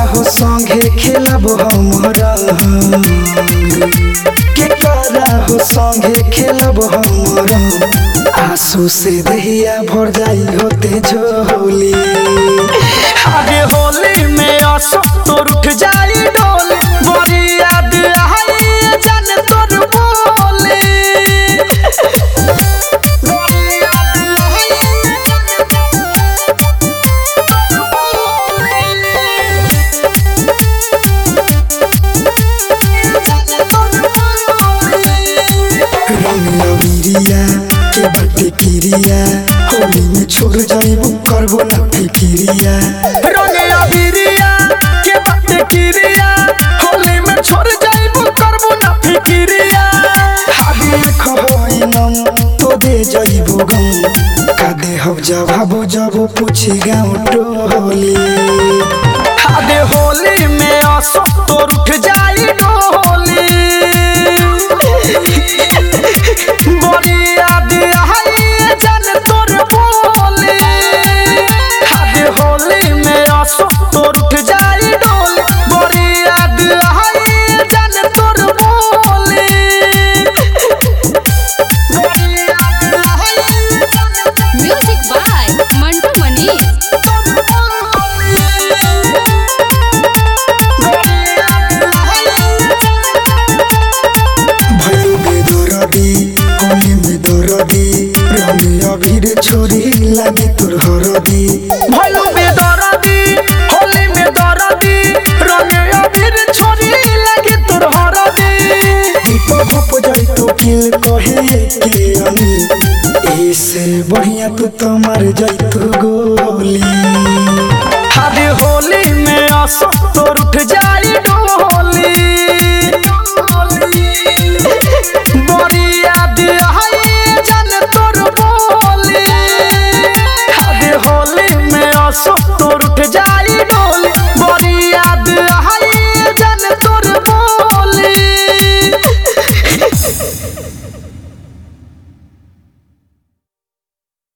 हो संगे खेलब हमरा के करा हो संगे खेलब हमरा आंसू से दहिया भर जाई होते झोली। अरे होली में आंसू तोर उठ जाई डोली बड़ी याद आई जान तोर बोली। के बाटे किरिया होली में छोड़ जाइबू करबो ना फिकिरिया। रंगिया बिरिया के बाटे किरिया होली में छोड़ जाइबू करबो ना फिकिरिया। हाबे खबइनम तो दे जाइबू गम का दे हब जवाबो जब पूछे गाँव टोली। हाबे होली में आंसू तोर उठ जाई डोली बड़ी याद आई जान तोर बोली। हाबे होली में आंसू तोर उठ जाई डोली बड़ी याद आई जान तोर बोली। Music by Mantu Manish. भैलू बेदरदी होली में दरदी रंग अबीर छोरी लागे तोर हरदी। भैलू बेदरदी होली में दरदी रंग अबीर छोरी लागे तोर हरदी। दीपक भप जाई तो किल कहे के अनिल ऐसे बढ़िया तू तो मर जाई